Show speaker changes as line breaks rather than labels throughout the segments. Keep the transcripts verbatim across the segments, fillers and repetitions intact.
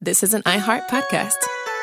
this is an iHeart podcast.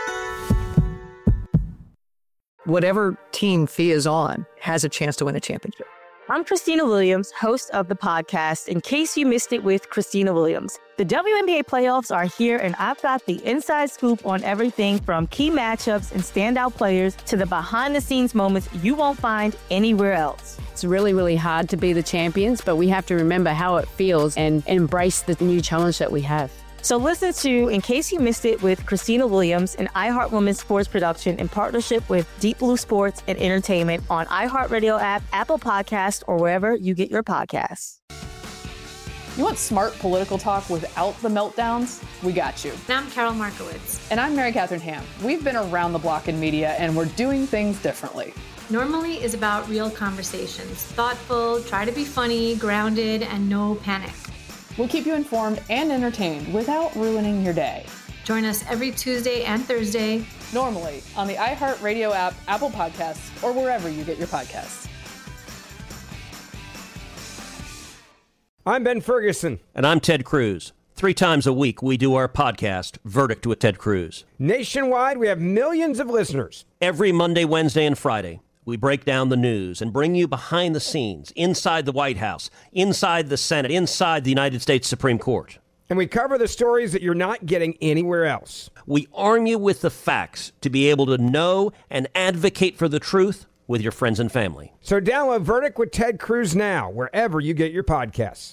Whatever team Thea is on has a chance to win a championship.
I'm Christina Williams, host of the podcast, In Case You Missed It with Christina Williams. The W N B A playoffs are here, and I've got the inside scoop on everything from key matchups and standout players to the behind-the-scenes moments you won't find anywhere else.
It's really, really hard to be the champions, but we have to remember how it feels and embrace the new challenge that we have.
So listen to In Case You Missed It with Christina Williams, an iHeart Women's Sports production in partnership with Deep Blue Sports and Entertainment on iHeartRadio app, Apple Podcasts, or wherever you get your podcasts.
You want smart political talk without the meltdowns? We got you.
And I'm Carol Markowitz.
And I'm Mary Catherine Ham. We've been around the block in media, and we're doing things differently.
Normally is about real conversations. Thoughtful, try to be funny, grounded, and no panic.
We'll keep you informed and entertained without ruining your day.
Join us every Tuesday and Thursday.
Normally on the iHeartRadio app, Apple Podcasts, or wherever you get your podcasts.
I'm Ben Ferguson.
And I'm Ted Cruz. Three times a week, we do our podcast, Verdict with Ted Cruz.
Nationwide, we have millions of listeners.
Every Monday, Wednesday, and Friday, we break down the news and bring you behind the scenes, inside the White House, inside the Senate, inside the United States Supreme Court.
And we cover the stories that you're not getting anywhere else.
We arm you with the facts to be able to know and advocate for the truth with your friends and family.
So download Verdict with Ted Cruz now, wherever you get your podcasts.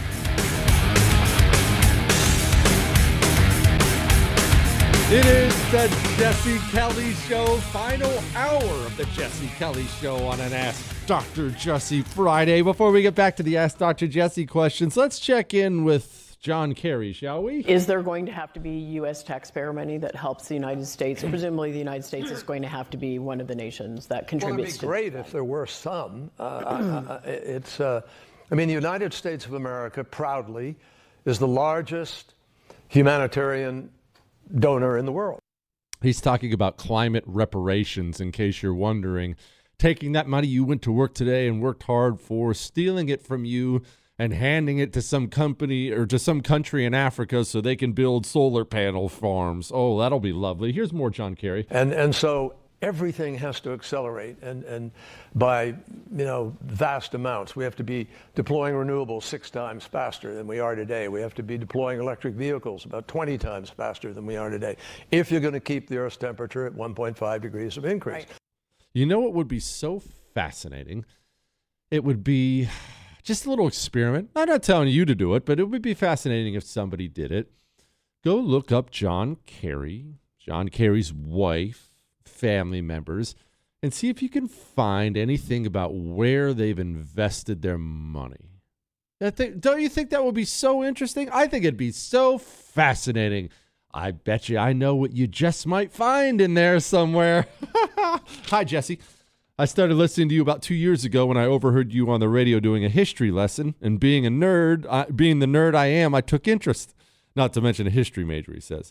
It is the Jesse Kelly Show, final hour of the Jesse Kelly Show on an Ask Doctor Jesse Friday. Before we get back to the Ask Doctor Jesse questions, let's check in with John Kerry, shall we?
Is there going to have to be U S taxpayer money that helps the United States? Presumably the United States is going to have to be one of the nations that contributes to
Well, it'd be great if there were some. Uh, uh, it's, uh, I mean, the United States of America proudly is the largest humanitarian donor in the world.
He's talking about climate reparations, in case you're wondering. Taking that money you went to work today and worked hard for, stealing it from you and handing it to some company or to some country in Africa so they can build solar panel farms. Oh, that'll be lovely. Here's more John Kerry.
And and so everything has to accelerate and, and by, you know, vast amounts. We have to be deploying renewables six times faster than we are today. We have to be deploying electric vehicles about twenty times faster than we are today, if you're going to keep the Earth's temperature at one point five degrees of increase.
Right.
You know what would be so fascinating? It would be just a little experiment. I'm not telling you to do it, but it would be fascinating if somebody did it. Go look up John Kerry, John Kerry's wife, family members, and see if you can find anything about where they've invested their money. I think, don't you think that would be so interesting? I think it'd be so fascinating. I bet you I know what you just might find in there somewhere. Hi, Jesse. I started listening to you about two years ago when I overheard you on the radio doing a history lesson, and being a nerd, I, being the nerd I am, I took interest. Not to mention a history major, he says.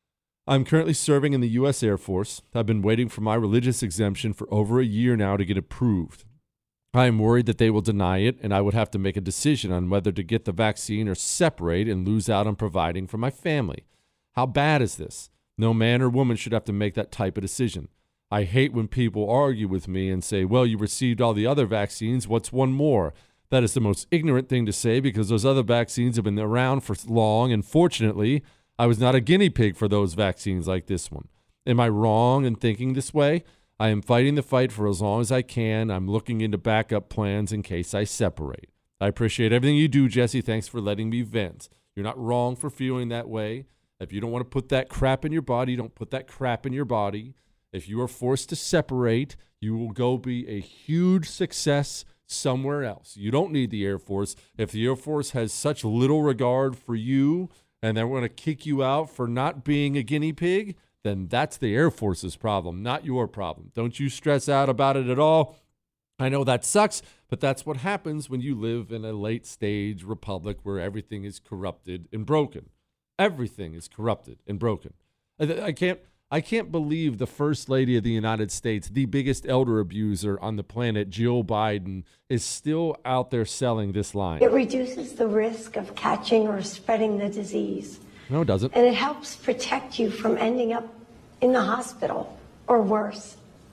I'm currently serving in the U S Air Force. I've been waiting for my religious exemption for over a year now to get approved. I am worried that they will deny it, and I would have to make a decision on whether to get the vaccine or separate and lose out on providing for my family. How bad is this? No man or woman should have to make that type of decision. I hate when people argue with me and say, well, you received all the other vaccines, what's one more? That is the most ignorant thing to say because those other vaccines have been around for long, and fortunately, I was not a guinea pig for those vaccines like this one. Am I wrong in thinking this way? I am fighting the fight for as long as I can. I'm looking into backup plans in case I separate. I appreciate everything you do, Jesse. Thanks for letting me vent. You're not wrong for feeling that way. If you don't want to put that crap in your body, don't put that crap in your body. If you are forced to separate, you will go be a huge success somewhere else. You don't need the Air Force. If the Air Force has such little regard for you and they're going to kick you out for not being a guinea pig, then that's the Air Force's problem, not your problem. Don't you stress out about it at all. I know that sucks, but that's what happens when you live in a late stage republic where everything is corrupted and broken. Everything is corrupted and broken. I, I can't I can't believe the First Lady of the United States, the biggest elder abuser on the planet, Jill Biden, is still out there selling this line.
It reduces the risk of catching or spreading the disease.
No, it doesn't.
And it helps protect you from ending up in the hospital or worse.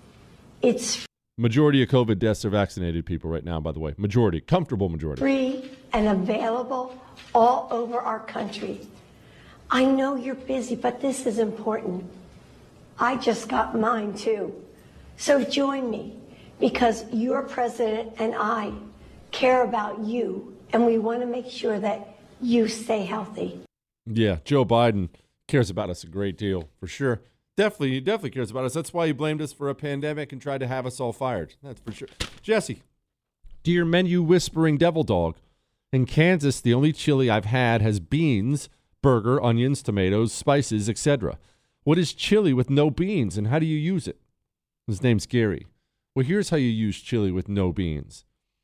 It's
Majority of COVID deaths are vaccinated people right now, by the way. Majority, comfortable majority.
Free and available all over our country. I know you're busy, but this is important. I just got mine too. So join me, because your president and I care about you, and we want to make sure that you stay healthy.
Yeah, Joe Biden cares about us a great deal, for sure. Definitely, he definitely cares about us. That's why he blamed us for a pandemic and tried to have us all fired. That's for sure. Jesse, dear menu whispering devil dog, in Kansas, the only chili I've had has beans, burger, onions, tomatoes, spices, et cetera. What is chili with no beans, and how do you use it? His name's Gary. Well, here's how you use chili with no beans.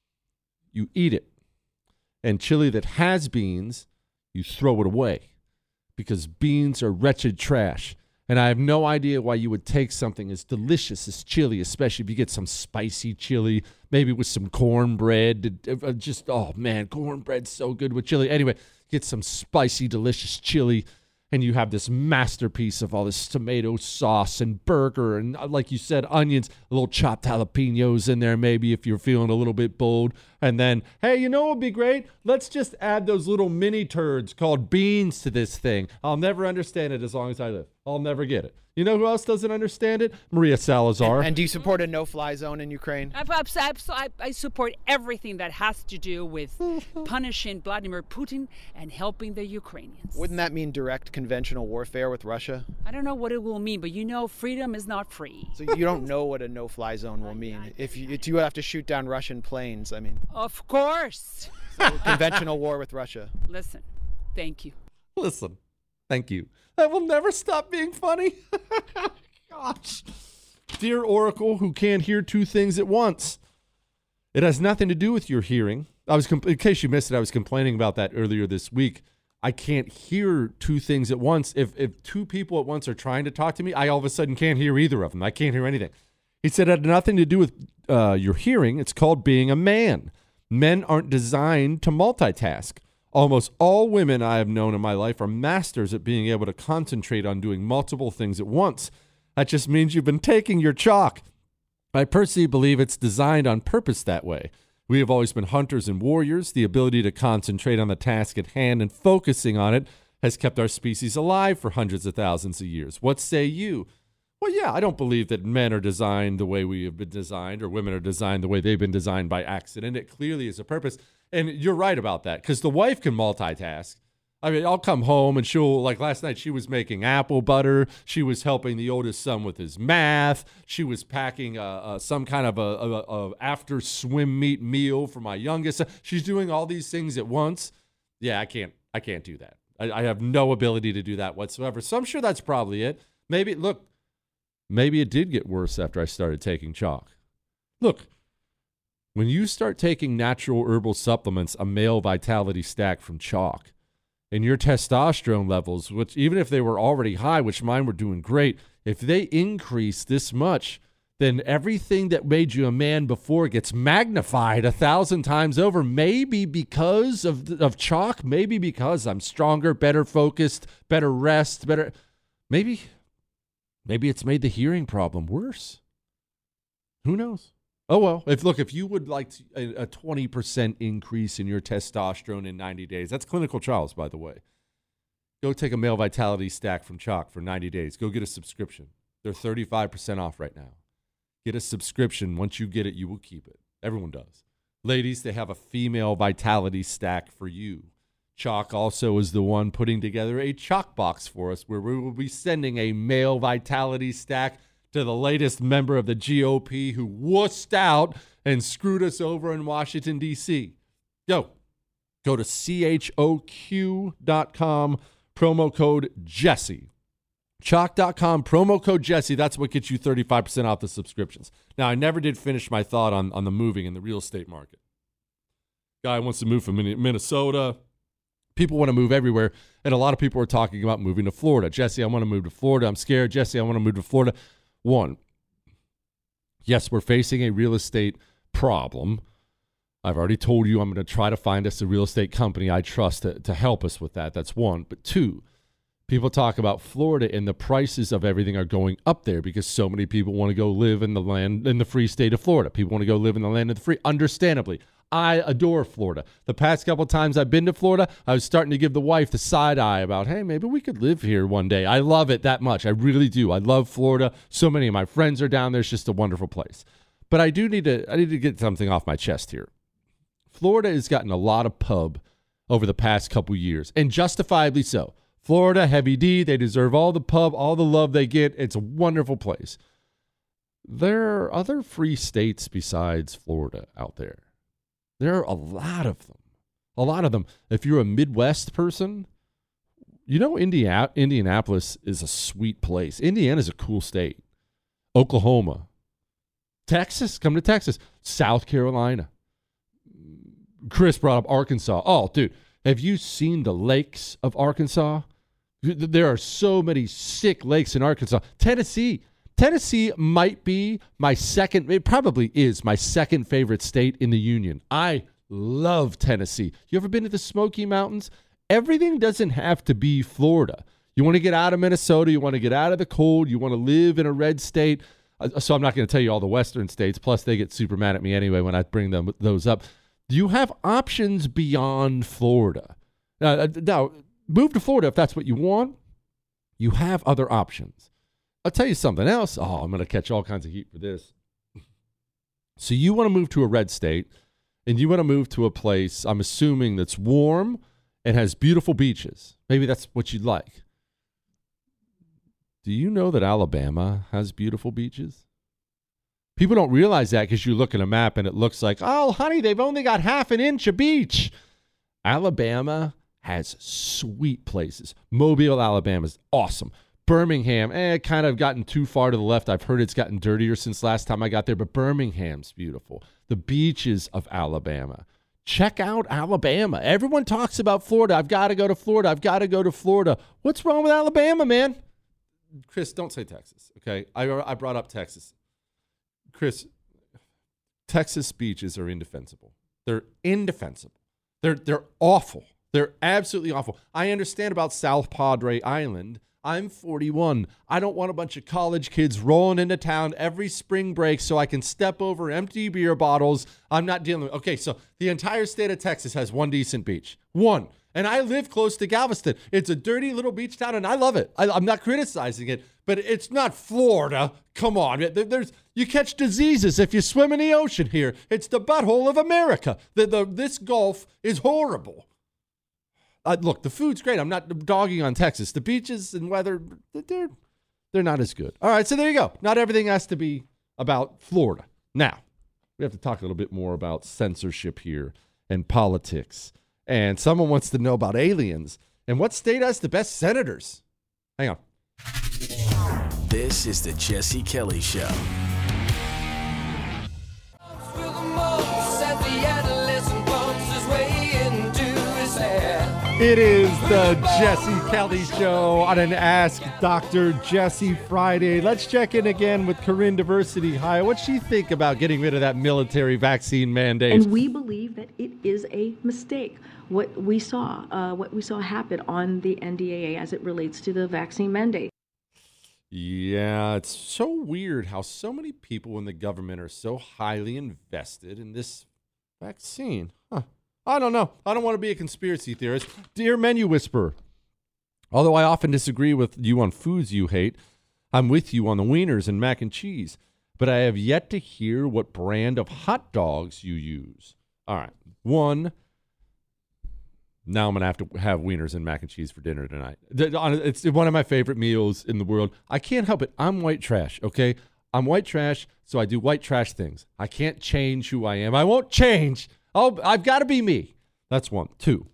You eat it. And chili that has beans, you throw it away, because beans are wretched trash. And I have no idea why you would take something as delicious as chili, especially if you get some spicy chili, maybe with some cornbread. Just, oh, man, cornbread's so good with chili. Anyway, get some spicy, delicious chili, and you have this masterpiece of all this tomato sauce and burger and, like you said, onions, a little chopped jalapenos in there maybe if you're feeling a little bit bold. And then, hey, you know what would be great? Let's just add those little mini turds called beans to this thing. I'll never understand it as long as I live. I'll never get it. You know who else doesn't understand it? Maria Salazar.
And, and do you support a no-fly zone in Ukraine?
I, I, I support everything that has to do with punishing Vladimir Putin and helping the Ukrainians.
Wouldn't that mean direct conventional warfare with Russia?
I don't know what it will mean, but you know freedom is not free.
So you don't know what a no-fly zone will mean. If you, if you have to shoot down Russian planes, I mean.
Of course.
So conventional war with Russia.
Listen, thank you.
Listen, thank you. That will never stop being funny. Gosh. Dear Oracle, who can't hear two things at once. It has nothing to do with your hearing. I was, compl- in case you missed it, I was complaining about that earlier this week. I can't hear two things at once. If if two people at once are trying to talk to me, I all of a sudden can't hear either of them. I can't hear anything. He said it had nothing to do with uh, your hearing. It's called being a man. Men aren't designed to multitask. Almost all women I have known in my life are masters at being able to concentrate on doing multiple things at once. That just means you've been taking your chalk. I personally believe it's designed on purpose that way. We have always been hunters and warriors. The ability to concentrate on the task at hand and focusing on it has kept our species alive for hundreds of thousands of years. What say you? Well, yeah, I don't believe that men are designed the way we have been designed or women are designed the way they've been designed by accident. It clearly is a purpose. And you're right about that, because the wife can multitask. I mean, I'll come home and she'll, like last night, she was making apple butter. She was helping the oldest son with his math. She was packing a, a, some kind of a, a, a after swim meet meal for my youngest son. She's doing all these things at once. Yeah, I can't, I can't do that. I, I have no ability to do that whatsoever. So I'm sure that's probably it. Maybe, look, maybe it did get worse after I started taking chalk. Look. When you start taking natural herbal supplements, a male vitality stack from chalk, and your testosterone levels, which even if they were already high, which mine were doing great, if they increase this much, then everything that made you a man before gets magnified a thousand times over, maybe because of, of chalk, maybe because I'm stronger, better focused, better rest, better, maybe, maybe it's made the hearing problem worse. Who knows? Oh, well, if look, if you would like to, a, a twenty percent increase in your testosterone in ninety days, that's clinical trials, by the way. Go take a male vitality stack from Chalk for ninety days. Go get a subscription. They're thirty-five percent off right now. Get a subscription. Once you get it, you will keep it. Everyone does. Ladies, they have a female vitality stack for you. Chalk also is the one putting together a Chalk box for us where we will be sending a male vitality stack to the latest member of the G O P who wussed out and screwed us over in Washington, D C Yo, go to C H O Q dot com, promo code Jesse. Chalk dot com, promo code Jesse. That's what gets you thirty-five percent off the subscriptions. Now, I never did finish my thought on, on the moving in the real estate market. Guy wants to move from Minnesota. People want to move everywhere, and a lot of people are talking about moving to Florida. Jesse, I want to move to Florida. I'm scared. Jesse, I want to move to Florida. One, yes, we're facing a real estate problem. I've already told you I'm going to try to find us a real estate company I trust to, to help us with that. That's one. But two, People talk about Florida and the prices of everything are going up there because so many people want to go live in the land, in the free state of Florida. People want to go live in the land of the free, understandably. I adore Florida. The past couple times I've been to Florida, I was starting to give the wife the side eye about, hey, maybe we could live here one day. I love it that much. I really do. I love Florida. So many of my friends are down there. It's just a wonderful place. But I do need to, I need to get something off my chest here. Florida has gotten a lot of pub over the past couple years, and justifiably so. Florida, Heavy D, they deserve all the pub, all the love they get. It's a wonderful place. There are other free states besides Florida out there. There are a lot of them. A lot of them. If you're a Midwest person, you know Indiana, Indianapolis is a sweet place. Indiana's a cool state. Oklahoma. Texas, come to Texas. South Carolina. Chris brought up Arkansas. Oh, dude, have you seen the lakes of Arkansas? There are so many sick lakes in Arkansas. Tennessee. Tennessee might be my second, it probably is my second favorite state in the union. I love Tennessee. You ever been to the Smoky Mountains? Everything doesn't have to be Florida. You want to get out of Minnesota. You want to get out of the cold. You want to live in a red state. Uh, so I'm not going to tell you all the western states. Plus, they get super mad at me anyway when I bring them those up. You have options beyond Florida. Uh, now, move to Florida if that's what you want. You have other options. I'll tell you something else. Oh, I'm going to catch all kinds of heat for this. So you want to move to a red state, and you want to move to a place, I'm assuming, that's warm and has beautiful beaches. Maybe that's what you'd like. Do you know that Alabama has beautiful beaches? People don't realize that because you look at a map and it looks like, oh, honey, they've only got half an inch of beach. Alabama has sweet places. Mobile, Alabama is awesome. Birmingham, eh, kind of gotten too far to the left. I've heard it's gotten dirtier since last time I got there, but Birmingham's beautiful. The beaches of Alabama. Check out Alabama. Everyone talks about Florida. I've got to go to Florida. I've got to go to Florida. What's wrong with Alabama, man? Chris, don't say Texas, okay? I, I brought up Texas. Chris, Texas beaches are indefensible. They're indefensible. They're they're awful. They're absolutely awful. I understand about South Padre Island. I'm forty-one. I don't want a bunch of college kids rolling into town every spring break so I can step over empty beer bottles. I'm not dealing with. Okay, so the entire state of Texas has one decent beach. One. And I live close to Galveston. It's a dirty little beach town, and I love it. I, I'm not criticizing it, but it's not Florida. Come on. There, there's you catch diseases if you swim in the ocean here. It's the butthole of America. The, the, this Gulf is horrible. Uh, look, the food's great. I'm not dogging on Texas. The beaches and weather, they're, they're not as good. All right, so there you go. Not everything has to be about Florida. Now, we have to talk a little bit more about censorship here and politics. And someone wants to know about aliens. And what state has the best senators? Hang on.
This is the Jesse Kelly Show.
It is the Jesse Kelly Show on an Ask Doctor Jesse Friday. Let's check in again with Corinne Diversity. Hi, what's she think about getting rid of that military vaccine mandate?
And we believe that it is a mistake. What we saw, uh, what we saw happen on the N D A A as it relates to the vaccine mandate.
Yeah, it's so weird how so many people in the government are so highly invested in this vaccine. Huh. I don't know. I don't want to be a conspiracy theorist. Dear Menu Whisperer, although I often disagree with you on foods you hate, I'm with you on the wieners and mac and cheese. But I have yet to hear what brand of hot dogs you use. All right. One, now I'm going to have to have wieners and mac and cheese for dinner tonight. It's one of my favorite meals in the world. I can't help it. I'm white trash, okay? I'm white trash, so I do white trash things. I can't change who I am. I won't change. Oh, I've got to be me. That's one. Two,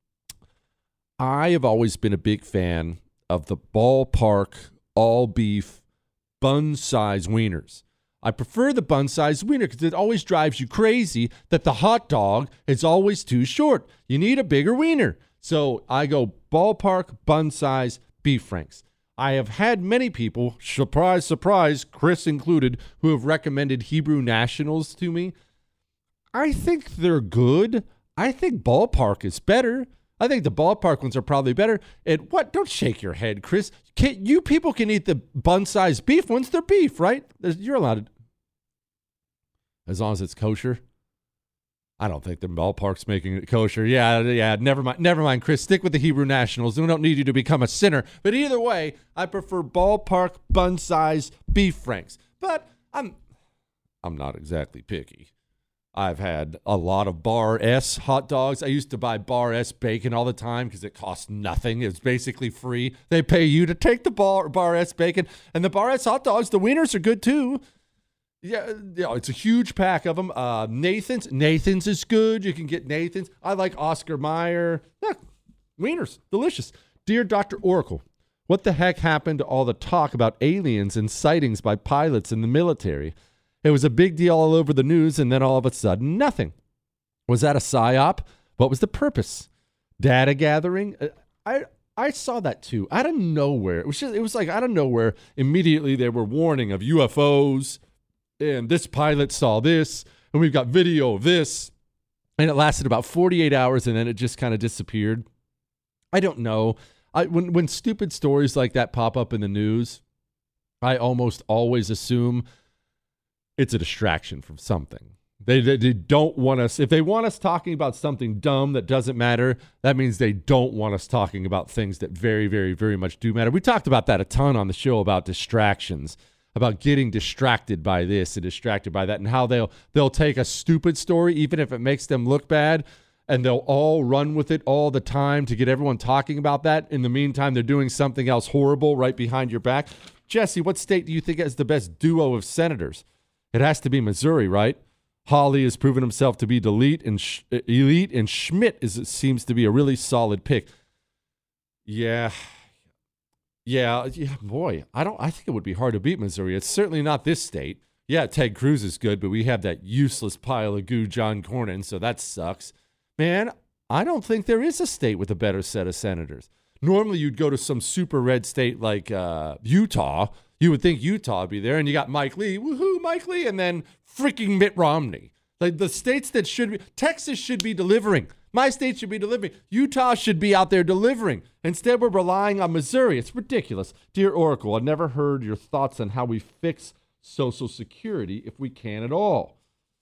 I have always been a big fan of the ballpark all-beef bun-size wieners. I prefer the bun-size wiener because it always drives you crazy that the hot dog is always too short. You need a bigger wiener. So I go ballpark bun-size beef franks. I have had many people, surprise, surprise, Chris included, who have recommended Hebrew Nationals to me. I think they're good. I think ballpark is better. I think the ballpark ones are probably better. And what? Don't shake your head, Chris. Can't, you people can eat the bun-sized beef ones. They're beef, right? There's, you're allowed to. As long as it's kosher. I don't think the ballpark's making it kosher. Yeah, yeah, never mind. Never mind, Chris. Stick with the Hebrew Nationals. We don't need you to become a sinner. But either way, I prefer ballpark bun-sized beef franks. But I'm I'm not exactly picky. I've had a lot of Bar S hot dogs. I used to buy Bar S bacon all the time because it costs nothing. It's basically free. They pay you to take the Bar, Bar S bacon. And the Bar S hot dogs, the wieners are good too. Yeah, you know, it's a huge pack of them. Uh, Nathan's. Nathan's is good. You can get Nathan's. I like Oscar Mayer. Yeah, wieners. Delicious. Dear Doctor Oracle, what the heck happened to all the talk about aliens and sightings by pilots in the military? It was a big deal all over the news, and then all of a sudden, nothing. Was that a psyop? What was the purpose? Data gathering? I I saw that too. Out of nowhere. It was just, it was like out of nowhere. Immediately, they were warning of U F Os. And this pilot saw this, and we've got video of this, and it lasted about forty-eight hours, and then it just kind of disappeared. I don't know. I when when stupid stories like that pop up in the news, I almost always assume it's a distraction from something. They, they, they don't want us, if they want us talking about something dumb that doesn't matter, that means they don't want us talking about things that very, very, very much do matter. We talked about that a ton on the show about distractions. About getting distracted by this and distracted by that, and how they'll they'll take a stupid story, even if it makes them look bad, and they'll all run with it all the time to get everyone talking about that. In the meantime, they're doing something else horrible right behind your back. Jesse, what state do you think has the best duo of senators? It has to be Missouri, right? Hawley has proven himself to be elite, and Sch- elite, and Schmidt is it seems to be a really solid pick. Yeah. Yeah, yeah, boy, I don't. I think it would be hard to beat Missouri. It's certainly not this state. Yeah, Ted Cruz is good, but we have that useless pile of goo, John Cornyn, so that sucks. Man, I don't think there is a state with a better set of senators. Normally, you'd go to some super red state like uh, Utah. You would think Utah would be there, and you got Mike Lee, woohoo, Mike Lee, and then freaking Mitt Romney. Like the states that should be, Texas should be delivering. My state should be delivering. Utah should be out there delivering. Instead, we're relying on Missouri. It's ridiculous. Dear Oracle, I've never heard your thoughts on how we fix Social Security if we can at all.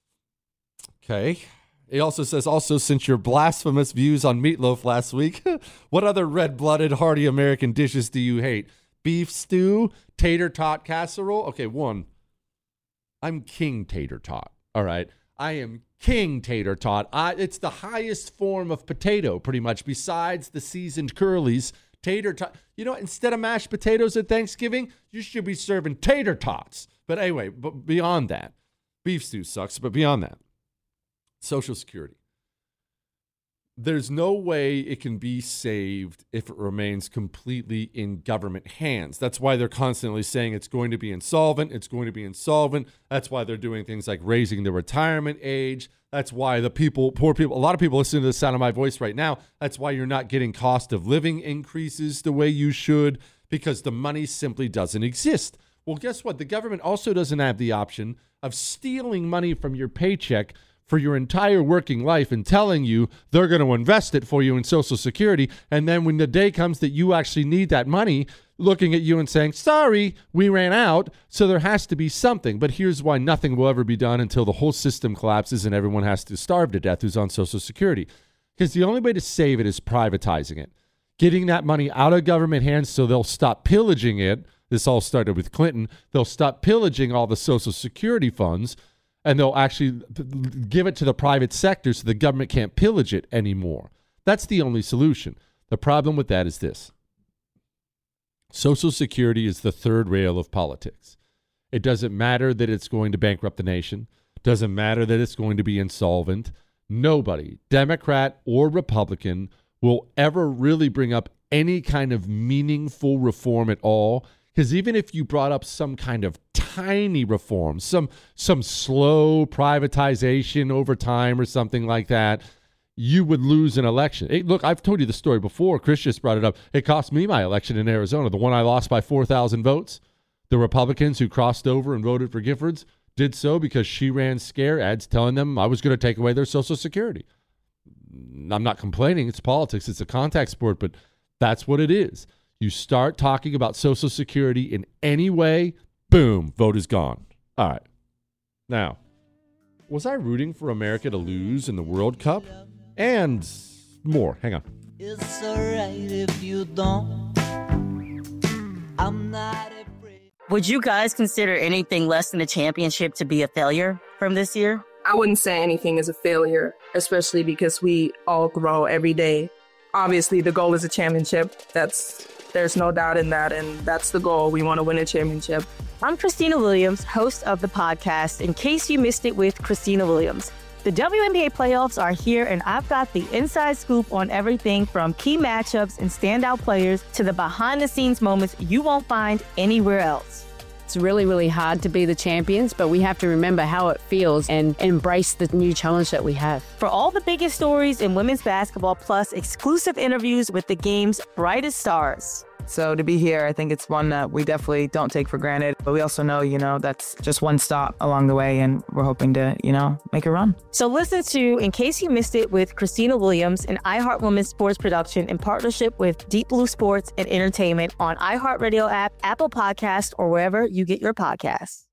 Okay. He also says, also, since your blasphemous views on meatloaf last week, what other red-blooded, hearty American dishes do you hate? Beef stew, tater tot casserole? Okay, one, I'm king tater tot, all right? I am king tater tot. I, it's the highest form of potato, pretty much, besides the seasoned curlies. Tater tot. You know, instead of mashed potatoes at Thanksgiving, you should be serving tater tots. But anyway, but beyond that, beef stew sucks, but beyond that, Social Security. There's no way it can be saved if it remains completely in government hands. That's why they're constantly saying it's going to be insolvent. It's going to be insolvent. That's why they're doing things like raising the retirement age. That's why the people, poor people, a lot of people listening to the sound of my voice right now, that's why you're not getting cost of living increases the way you should, because the money simply doesn't exist. Well, guess what? The government also doesn't have the option of stealing money from your paycheck for your entire working life and telling you they're going to invest it for you in Social Security. And then when the day comes that you actually need that money, looking at you and saying, sorry, we ran out. So there has to be something. But here's why nothing will ever be done until the whole system collapses and everyone has to starve to death who's on Social Security. Because the only way to save it is privatizing it, getting that money out of government hands so they'll stop pillaging it. This all started with Clinton. They'll stop pillaging all the Social Security funds, and they'll actually give it to the private sector so the government can't pillage it anymore. That's the only solution. The problem with that is this. Social Security is the third rail of politics. It doesn't matter that it's going to bankrupt the nation. It doesn't matter that it's going to be insolvent. Nobody, Democrat or Republican, will ever really bring up any kind of meaningful reform at all. Because even if you brought up some kind of tiny reform, some some slow privatization over time or something like that, you would lose an election. Hey, look, I've told you the story before. Chris just brought it up. It cost me my election in Arizona, the one I lost by four thousand votes. The Republicans who crossed over and voted for Giffords did so because she ran scare ads telling them I was going to take away their Social Security. I'm not complaining. It's politics. It's a contact sport, but that's what it is. You start talking about Social Security in any way, boom, vote is gone. All right. Now, was I rooting for America to lose in the World Cup? And more. Hang on.
It's alright if you don't. I'm not afraid.
Would you guys consider anything less than a championship to be a failure from this year?
I wouldn't say anything is a failure, especially because we all grow every day. Obviously, the goal is a championship. That's there's no doubt in that, and that's the goal. We want to win a championship.
I'm Christina Williams, host of the podcast, In Case You Missed It with Christina Williams. The W N B A playoffs are here, and I've got the inside scoop on everything from key matchups and standout players to the behind-the-scenes moments you won't find anywhere else.
It's really, really hard to be the champions, but we have to remember how it feels and embrace the new challenge that we have.
For all the biggest stories in women's basketball, plus exclusive interviews with the game's brightest stars.
So to be here, I think it's one that we definitely don't take for granted. But we also know, you know, that's just one stop along the way, and we're hoping to, you know, make a run.
So listen to In Case You Missed It with Christina Williams, an iHeart Women's sports production in partnership with Deep Blue Sports and Entertainment on iHeartRadio app, Apple Podcast, or wherever you get your podcasts.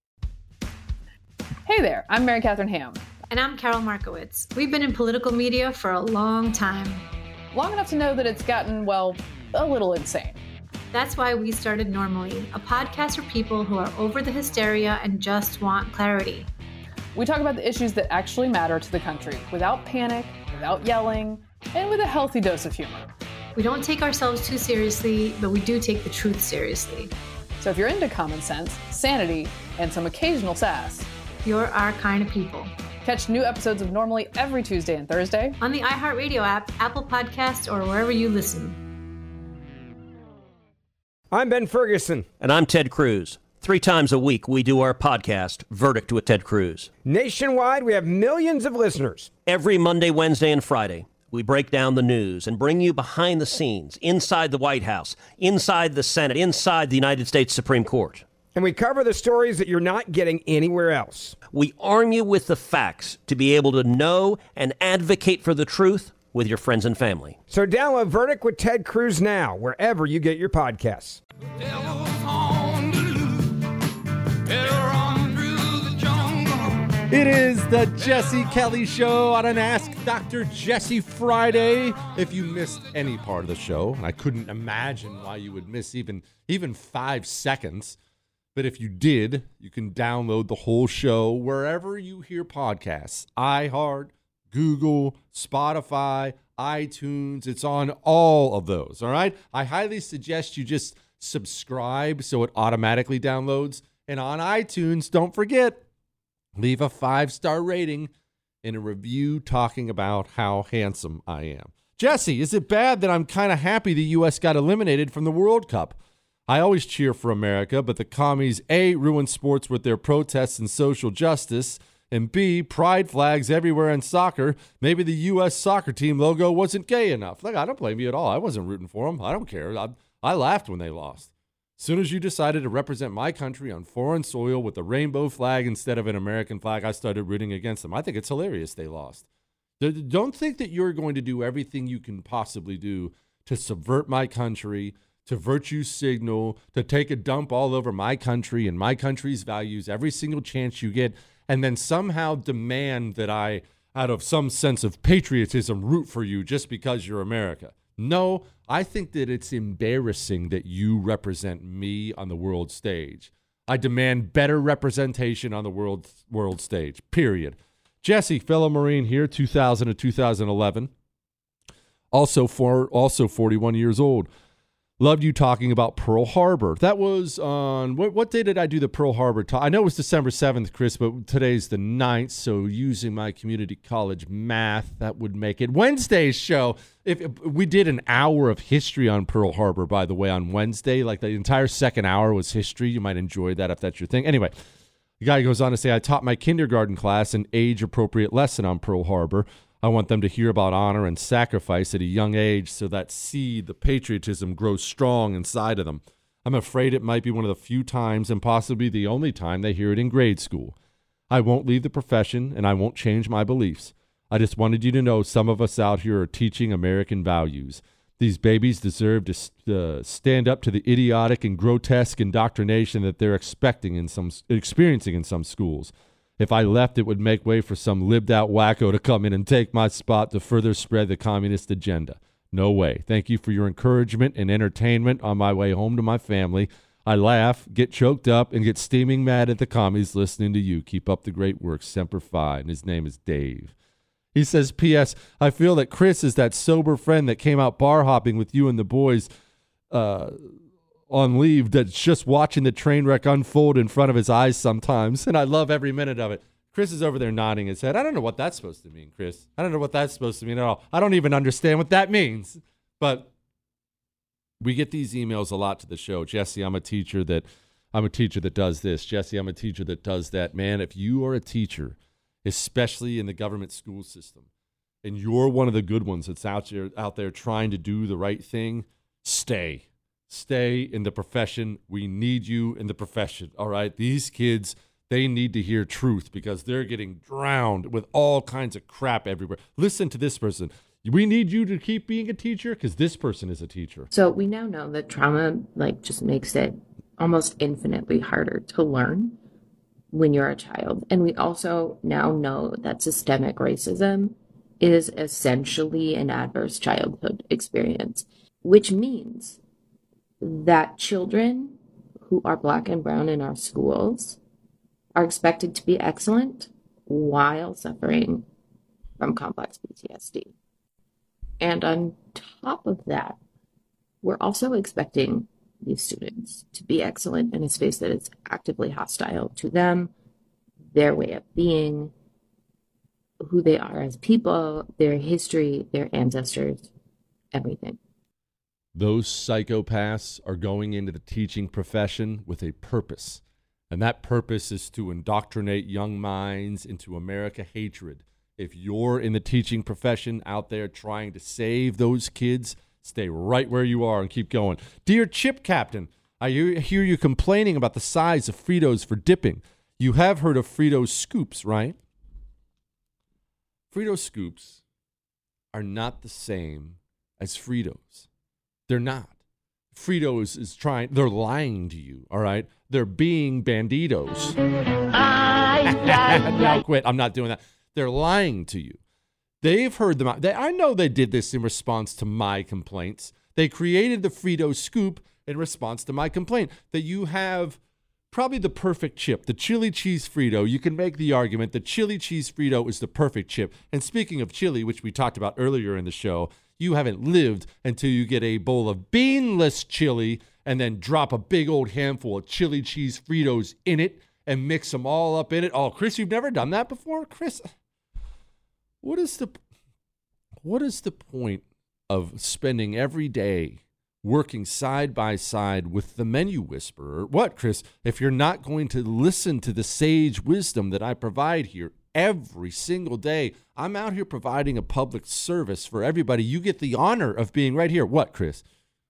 Hey there, I'm Mary Catherine Ham.
And I'm Carol Markowitz. We've been in political media for a long time.
Long enough to know that it's gotten, well, a little insane.
That's why we started Normally, a podcast for people who are over the hysteria and just want clarity.
We talk about the issues that actually matter to the country without panic, without yelling, and with a healthy dose of humor.
We don't take ourselves too seriously, but we do take the truth seriously.
So if you're into common sense, sanity, and some occasional sass,
you're our kind of people.
Catch new episodes of Normally every Tuesday and Thursday
on the iHeartRadio app, Apple Podcasts, or wherever you listen.
I'm Ben Ferguson.
And I'm Ted Cruz. Three times a week, we do our podcast, Verdict with Ted Cruz.
Nationwide, we have millions of listeners.
Every Monday, Wednesday, and Friday, we break down the news and bring you behind the scenes, inside the White House, inside the Senate, inside the United States Supreme Court.
And we cover the stories that you're not getting anywhere else.
We arm you with the facts to be able to know and advocate for the truth with your friends and family.
So download Verdict with Ted Cruz now, wherever you get your podcasts.
It is the Jesse Kelly Show on an Ask Doctor Jesse Friday. If you missed any part of the show, and I couldn't imagine why you would miss even, even five seconds, but if you did, you can download the whole show wherever you hear podcasts. iHeart, Google, Spotify, iTunes. It's on all of those, all right? I highly suggest you just subscribe so it automatically downloads. And on iTunes, don't forget, leave a five-star rating and a review talking about how handsome I am. Jesse, is it bad that I'm kind of happy the U S got eliminated from the World Cup? I always cheer for America, but the commies, A, ruin sports with their protests and social justice, and B, pride flags everywhere in soccer. Maybe the U S soccer team logo wasn't gay enough. Look, I don't blame you at all. I wasn't rooting for them. I don't care. I, I laughed when they lost. As soon as you decided to represent my country on foreign soil with a rainbow flag instead of an American flag, I started rooting against them. I think it's hilarious they lost. Don't think that you're going to do everything you can possibly do to subvert my country, to virtue signal, to take a dump all over my country and my country's values every single chance you get, and then somehow demand that I, out of some sense of patriotism, root for you just because you're America. No, I think that it's embarrassing that you represent me on the world stage. I demand better representation on the world world stage, period. Jesse, fellow Marine here, two thousand to two thousand eleven. Also, for, also forty-one years old. Loved you talking about Pearl Harbor. That was on, what, what day did I do the Pearl Harbor talk? I know it was December seventh, Chris, but today's the ninth, so using my community college math, that would make it Wednesday's show. If, if we did an hour of history on Pearl Harbor, by the way, on Wednesday, like the entire second hour was history. You might enjoy that if that's your thing. Anyway, the guy goes on to say, I taught my kindergarten class an age-appropriate lesson on Pearl Harbor. I want them to hear about honor and sacrifice at a young age so that seed, the patriotism, grows strong inside of them. I'm afraid it might be one of the few times and possibly the only time they hear it in grade school. I won't leave the profession, and I won't change my beliefs. I just wanted you to know some of us out here are teaching American values. These babies deserve to uh, stand up to the idiotic and grotesque indoctrination that they're expecting in some, experiencing in some schools. If I left, it would make way for some lived-out wacko to come in and take my spot to further spread the communist agenda. No way. Thank you for your encouragement and entertainment on my way home to my family. I laugh, get choked up, and get steaming mad at the commies listening to you. Keep up the great work. Semper Fi. And his name is Dave. He says, P S. I feel that Chris is that sober friend that came out bar hopping with you and the boys uh, on leave that's just watching the train wreck unfold in front of his eyes sometimes. And I love every minute of it. Chris is over there nodding his head. I don't know what that's supposed to mean, Chris. I don't know what that's supposed to mean at all. I don't even understand what that means. But we get these emails a lot to the show. Jesse, I'm a teacher that I'm a teacher that does this. Jesse, I'm a teacher that does that. Man, if you are a teacher, especially in the government school system, and you're one of the good ones that's out there, out there trying to do the right thing, stay. Stay in the profession. We need you in the profession, all right? These kids, they need to hear truth because they're getting drowned with all kinds of crap everywhere. Listen to this person. We need you to keep being a teacher because this person is a teacher.
So we now know that trauma, like, just makes it almost infinitely harder to learn when you're a child. And we also now know that systemic racism is essentially an adverse childhood experience, which means that children who are Black and brown in our schools are expected to be excellent while suffering from complex P T S D. And on top of that, we're also expecting these students to be excellent in a space that is actively hostile to them, their way of being, who they are as people, their history, their ancestors, everything.
Those psychopaths are going into the teaching profession with a purpose. And that purpose is to indoctrinate young minds into America hatred. If you're in the teaching profession out there trying to save those kids, stay right where you are and keep going. Dear Chip Captain, I hear you complaining about the size of Fritos for dipping. You have heard of Frito Scoops, right? Frito Scoops are not the same as Fritos. They're not. Fritos is trying, they're lying to you, all right? They're being banditos. No, quit. I'm not doing that. They're lying to you. They've heard them out. They, I know they did this in response to my complaints. They created the Frito Scoop in response to my complaint that you have probably the perfect chip, the chili cheese Frito. You can make the argument that chili cheese Frito is the perfect chip. And speaking of chili, which we talked about earlier in the show, you haven't lived until you get a bowl of beanless chili and then drop a big old handful of chili cheese Fritos in it and mix them all up in it. Oh, Chris, you've never done that before? Chris, what is the what is the point of spending every day working side by side with the menu whisperer? What, Chris, if you're not going to listen to the sage wisdom that I provide here every single day? I'm out here providing a public service for everybody. You get the honor of being right here. What, Chris?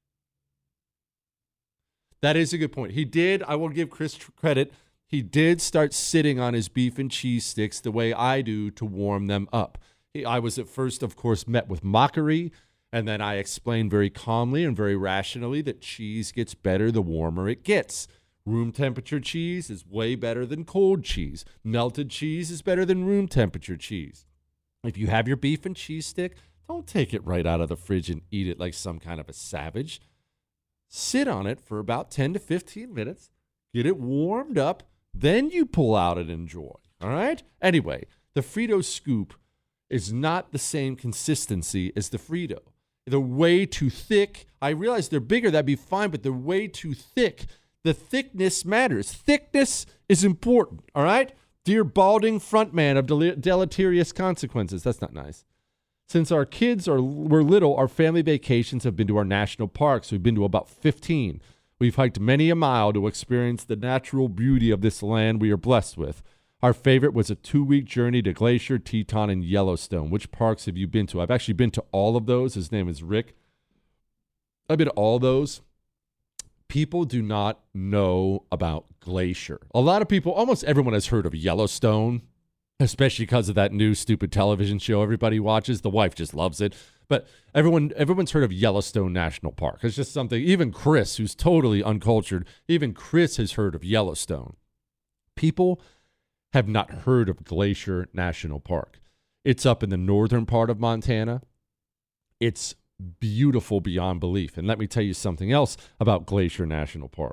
That is a good point. He did, I will give Chris credit, he did start sitting on his beef and cheese sticks the way I do to warm them up. He, I was at first, of course, met with mockery, and then I explained very calmly and very rationally that cheese gets better the warmer it gets. Room temperature cheese is way better than cold cheese. Melted cheese is better than room temperature cheese. If you have your beef and cheese stick, don't take it right out of the fridge and eat it like some kind of a savage. Sit on it for about ten to fifteen minutes, get it warmed up, then you pull out and enjoy. All right? Anyway, the Frito Scoop is not the same consistency as the Frito. They're way too thick. I realize they're bigger, that'd be fine, but they're way too thick. The thickness matters. Thickness is important, all right? Dear balding frontman of del- deleterious consequences. That's not nice. Since our kids are were little, our family vacations have been to our national parks. We've been to about fifteen. We've hiked many a mile to experience the natural beauty of this land we are blessed with. Our favorite was a two-week journey to Glacier, Teton, and Yellowstone. Which parks have you been to? I've actually been to all of those. His name is Rick. I've been to all those. People do not know about Glacier. A lot of people, almost everyone has heard of Yellowstone. especially because of that new stupid television show everybody watches. The wife just loves it. But everyone, everyone's heard of Yellowstone National Park. It's just something, even Chris, who's totally uncultured, even Chris has heard of Yellowstone. People have not heard of Glacier National Park. It's up in the northern part of Montana. It's beautiful beyond belief. And let me tell you something else about Glacier National Park.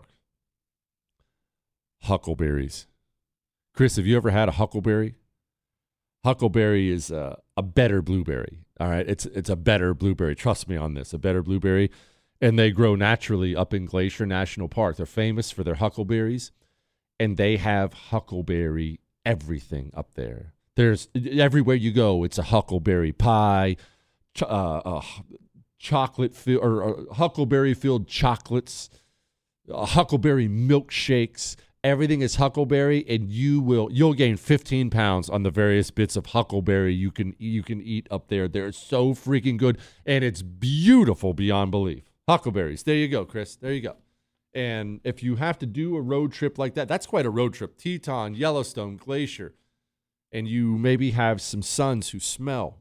Huckleberries. Chris, have you ever had a huckleberry? Huckleberry is a, a better blueberry. All right, it's it's a better blueberry. Trust me on this, a better blueberry. And they grow naturally up in Glacier National Park. They're famous for their huckleberries, and they have huckleberry everything up there. There's everywhere you go, it's a huckleberry pie, ch- uh, uh, chocolate fi- or, or huckleberry filled chocolates, uh, huckleberry milkshakes. Everything is huckleberry, and you will you'll gain fifteen pounds on the various bits of huckleberry you can you can eat up there. They're so freaking good, and it's beautiful beyond belief. Huckleberries. There you go, Chris. There you go. And if you have to do a road trip like that, that's quite a road trip. Teton, Yellowstone, Glacier, and you maybe have some sons who smell.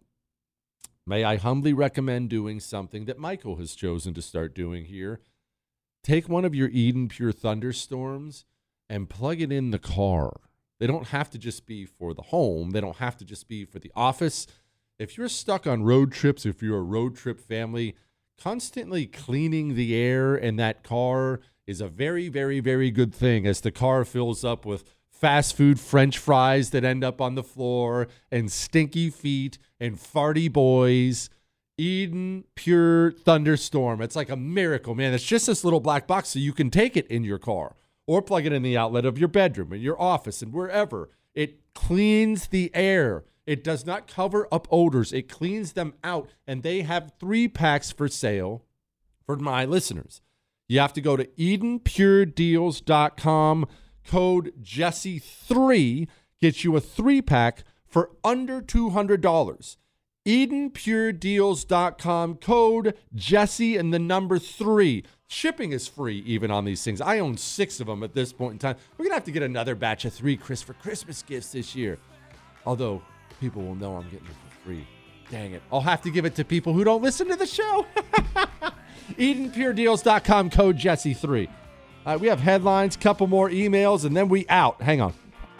May I humbly recommend doing something that Michael has chosen to start doing here. Take one of your Eden Pure Thunderstorms and plug it in the car. They don't have to just be for the home. They don't have to just be for the office. If you're stuck on road trips, if you're a road trip family, constantly cleaning the air in that car is a very, very, very good thing as the car fills up with fast food French fries that end up on the floor and stinky feet and farty boys. Eden Pure Thunderstorm. It's like a miracle, man. It's just this little black box so you can take it in your car. Or plug it in the outlet of your bedroom, in your office, and wherever. It cleans the air. It does not cover up odors. It cleans them out. And they have three packs for sale for my listeners. You have to go to Eden Pure Deals dot com. Code Jesse three gets you a three-pack for under two hundred dollars. Eden Pure Deals dot com. Code Jesse and the number three. Shipping is free even on these things. I own six of them at this point in time. We're going to have to get another batch of three, Chris, for Christmas gifts this year. Although people will know I'm getting it for free. Dang it. I'll have to give it to people who don't listen to the show. Eden Pure Deals dot com, code Jesse three. All right, we have headlines, couple more emails, and then we out. Hang on.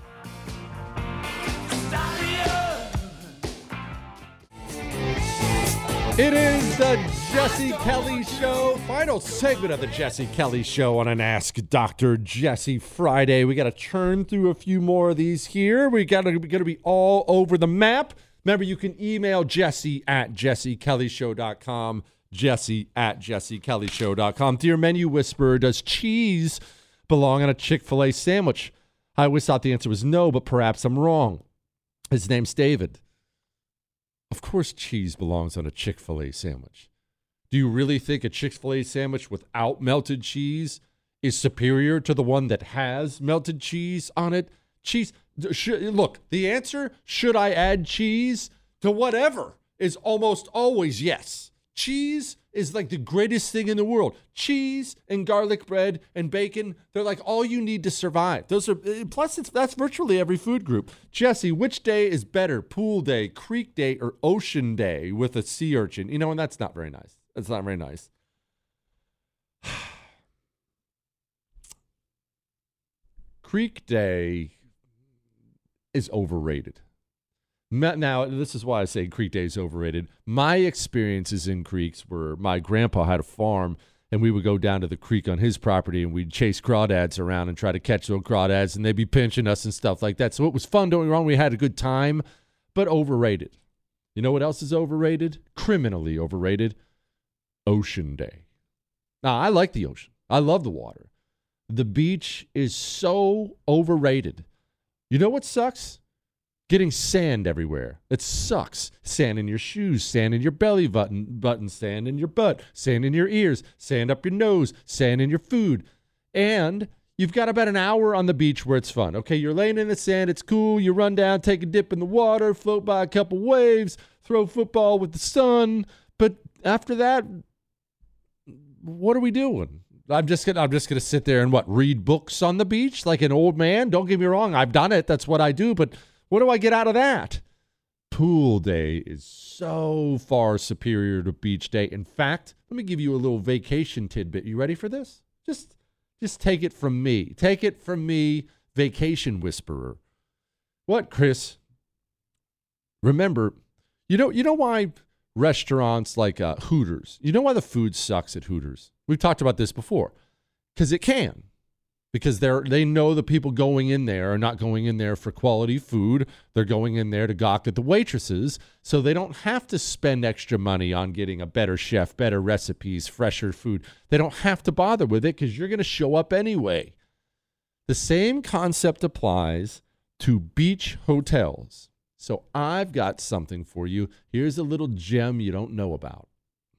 It is the Jesse Kelly Show. Final segment of the Jesse Kelly Show on an Ask Doctor Jesse Friday. We got to churn through a few more of these here. We got to going to be all over the map. Remember, you can email Jesse at Jesse Kelly Show dot com. Jesse at Jesse Kelly Show dot com. Dear Menu Whisperer, does cheese belong on a Chick-fil-A sandwich? I always thought the answer was no, but perhaps I'm wrong. His name's David. Of course cheese belongs on a Chick-fil-A sandwich. Do you really think a Chick-fil-A sandwich without melted cheese is superior to the one that has melted cheese on it? Cheese, should, look, the answer, should I add cheese to whatever, is almost always yes. Cheese is like the greatest thing in the world. Cheese and garlic bread and bacon, they're like all you need to survive. Those are plus it's that's virtually every food group. Jesse, which day is better? Pool day, creek day, or ocean day with a sea urchin? You know, and that's not very nice. That's not very nice. Creek day is overrated. Now, this is why I say Creek Day is overrated. My experiences in creeks were my grandpa had a farm, and we would go down to the creek on his property, and we'd chase crawdads around and try to catch those crawdads, and they'd be pinching us and stuff like that. So it was fun, don't get me wrong. We had a good time, but overrated. You know what else is overrated? Criminally overrated. Ocean Day. Now, I like the ocean. I love the water. The beach is so overrated. You know what sucks? Getting sand everywhere. It sucks. Sand in your shoes, sand in your belly button, button, sand in your butt, sand in your ears, sand up your nose, sand in your food. And you've got about an hour on the beach where it's fun. Okay, you're laying in the sand, it's cool, you run down, take a dip in the water, float by a couple waves, throw football with the sun. But after that, what are we doing? I'm just gonna I'm just gonna sit there and what, read books on the beach like an old man? Don't get me wrong, I've done it. That's what I do, but What do I get out of that? Pool day is so far superior to beach day. In fact, let me give you a little vacation tidbit. You ready for this? Just, just take it from me. Take it from me, vacation whisperer. What, Chris? Remember, you know, you know why restaurants like uh, Hooters, you know why the food sucks at Hooters? We've talked about this before. Because it can. Because they're they know the people going in there are not going in there for quality food. They're going in there to gawk at the waitresses, so they don't have to spend extra money on getting a better chef, better recipes, fresher food. They don't have to bother with it because you're going to show up anyway. The same concept applies to beach hotels. So I've got something for you. Here's a little gem you don't know about.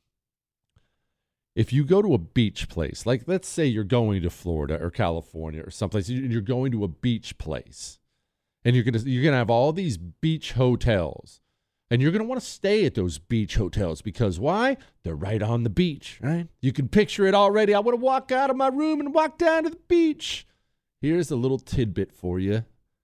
If you go to a beach place, like let's say you're going to Florida or California or someplace, you're going to a beach place, and you're gonna you're gonna have all these beach hotels, and you're gonna want to stay at those beach hotels because why? They're right on the beach, right? You can picture it already. I want to walk out of my room and walk down to the beach. Here's a little tidbit for you.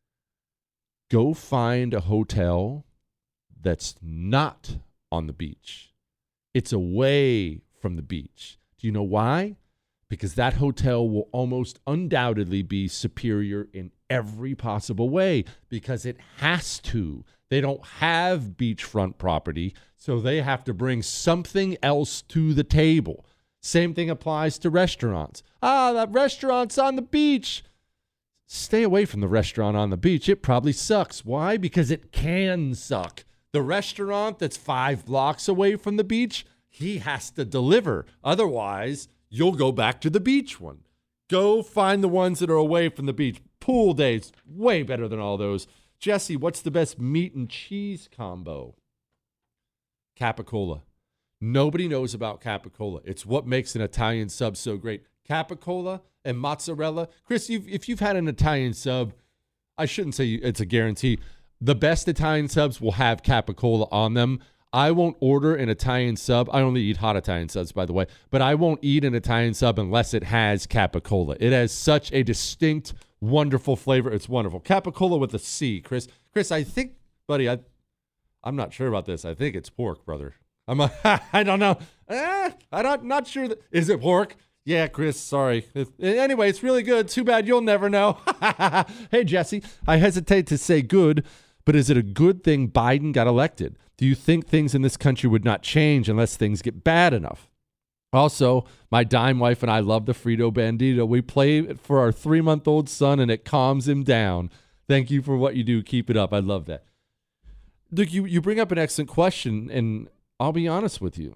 Go find a hotel that's not on the beach. It's away from the beach. Do you know why? Because that hotel will almost undoubtedly be superior in every possible way because it has to. They don't have beachfront property, so they have to bring something else to the table. Same thing applies to restaurants. Ah, that restaurant's on the beach. Stay away from the restaurant on the beach. It probably sucks. Why? Because it can suck. The restaurant that's five blocks away from the beach, he has to deliver. Otherwise, you'll go back to the beach one. Go find the ones that are away from the beach. Pool days, way better than all those. Jesse, what's the best meat and cheese combo? Capicola. Nobody knows about Capicola. It's what makes an Italian sub so great. Capicola and mozzarella. Chris, you've, if you've had an Italian sub, I shouldn't say it's a guarantee. The best Italian subs will have Capicola on them. I won't order an Italian sub. I only eat hot Italian subs, by the way. But I won't eat an Italian sub unless it has Capicola. It has such a distinct, wonderful flavor. It's wonderful. Capicola with a C, Chris. Chris, I think, buddy, I, I'm not sure about this. I think it's pork, brother. I'm a, I don't know. Eh, I'm not, not sure. That, is it pork? Yeah, Chris, sorry. If, anyway, it's really good. Too bad you'll never know. Hey, Jesse, I hesitate to say good, but is it a good thing Biden got elected? Do you think things in this country would not change unless things get bad enough? Also, my dime wife and I love the Frito Bandito. We play it for our three-month-old son, and it calms him down. Thank you for what you do. Keep it up. I love that. Look, you, you bring up an excellent question, and I'll be honest with you.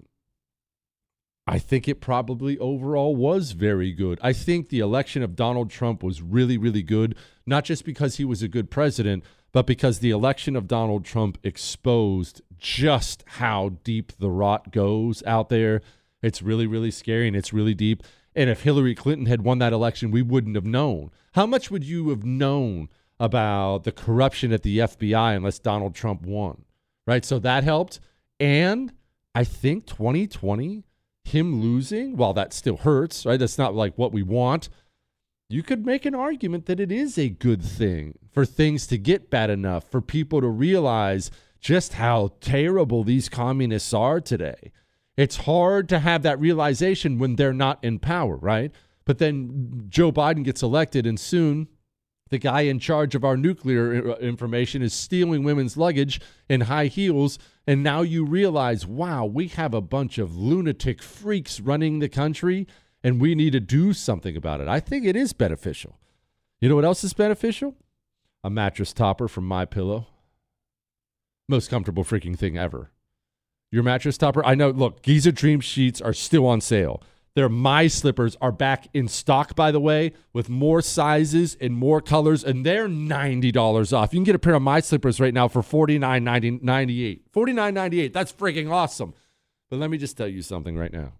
I think it probably overall was very good. I think the election of Donald Trump was really, really good, not just because he was a good president, but because the election of Donald Trump exposed just how deep the rot goes out there. It's really, really scary, and it's really deep. And if Hillary Clinton had won that election, we wouldn't have known. How much would you have known about the corruption at the F B I unless Donald Trump won? Right? So that helped. And I think twenty twenty, him losing, while that still hurts, right? That's not like what we want. You could make an argument that it is a good thing for things to get bad enough, for people to realize just how terrible these communists are today. It's hard to have that realization when they're not in power, right? But then Joe Biden gets elected, and soon the guy in charge of our nuclear information is stealing women's luggage in high heels, and now you realize, wow, we have a bunch of lunatic freaks running the country, and we need to do something about it. I think it is beneficial. You know what else is beneficial? A mattress topper from MyPillow. Most comfortable freaking thing ever. Your mattress topper, I know, look, Giza Dream sheets are still on sale. Their My Slippers are back in stock, by the way, with more sizes and more colors, and they're ninety dollars off. You can get a pair of My Slippers right now for forty-nine ninety-eight. forty-nine ninety-eight, that's freaking awesome. But let me just tell you something right now.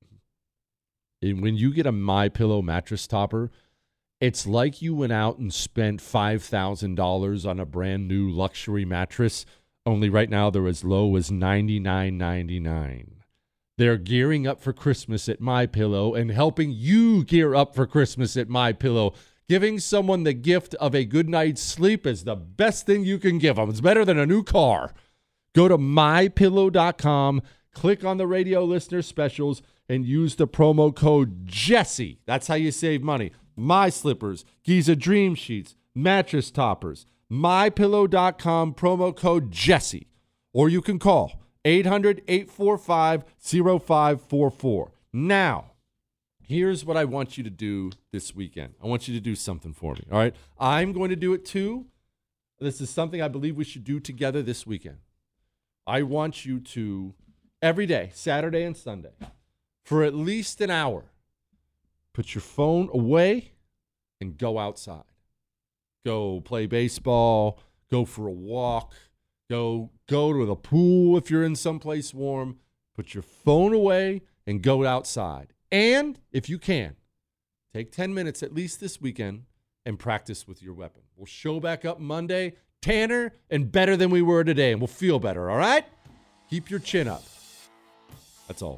When you get a MyPillow mattress topper, it's like you went out and spent five thousand dollars on a brand new luxury mattress, only right now they're as low as ninety-nine ninety-nine. They're gearing up for Christmas at MyPillow and helping you gear up for Christmas at MyPillow. Giving someone the gift of a good night's sleep is the best thing you can give them. It's better than a new car. Go to my pillow dot com, click on the radio listener specials, and use the promo code Jesse. That's how you save money. My Slippers, Giza Dream Sheets, mattress toppers. my pillow dot com, promo code Jesse. Or you can call eight hundred, eight four five, zero five four four. Now, here's what I want you to do this weekend. I want you to do something for me, all right? I'm going to do it too. This is something I believe we should do together this weekend. I want you to, every day, Saturday and Sunday, for at least an hour, put your phone away and go outside. Go play baseball, go for a walk, go, go to the pool if you're in someplace warm. Put your phone away and go outside. And if you can, take ten minutes at least this weekend and practice with your weapon. We'll show back up Monday, tanner and better than we were today, and we'll feel better, all right? Keep your chin up. That's all.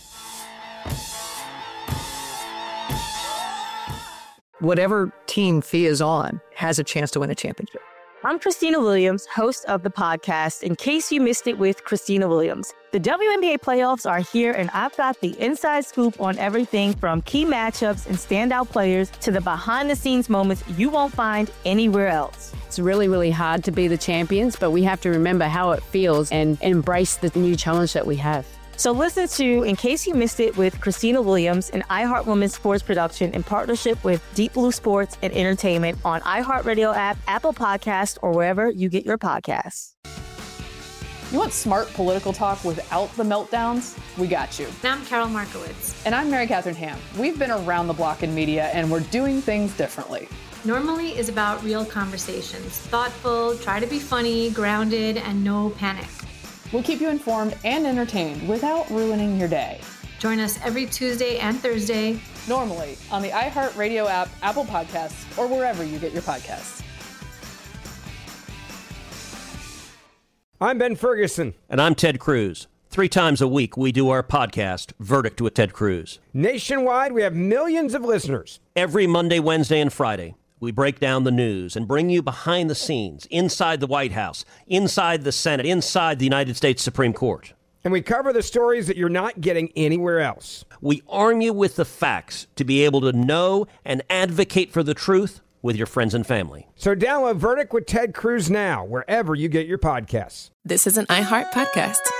Whatever team Thea is on has a chance to win a championship.
I'm Christina Williams, host of the podcast, In Case You Missed It with Christina Williams. The W N B A playoffs are here, and I've got the inside scoop on everything from key matchups and standout players to the behind-the-scenes moments you won't find anywhere else.
It's really, really hard to be the champions, but we have to remember how it feels and embrace the new challenge that we have.
So listen to In Case You Missed It with Christina Williams, an iHeart Women's sports production in partnership with Deep Blue Sports and Entertainment on iHeartRadio app, Apple Podcast, or wherever you get your podcasts.
You want smart political talk without the meltdowns? We got you.
And I'm Carol Markowitz.
And I'm Mary Catherine Ham. We've been around the block in media, and we're doing things differently.
Normally is about real conversations. Thoughtful, try to be funny, grounded, and no panic.
We'll keep you informed and entertained without ruining your day.
Join us every Tuesday and Thursday.
Normally on the iHeartRadio app, Apple Podcasts, or wherever you get your podcasts.
I'm Ben Ferguson.
And I'm Ted Cruz. Three times a week, we do our podcast, Verdict with Ted Cruz.
Nationwide, we have millions of listeners.
Every Monday, Wednesday, and Friday, we break down the news and bring you behind the scenes, inside the White House, inside the Senate, inside the United States Supreme Court.
And we cover the stories that you're not getting anywhere else.
We arm you with the facts to be able to know and advocate for the truth with your friends and family.
So download Verdict with Ted Cruz now, wherever you get your podcasts.
This is an iHeart podcast.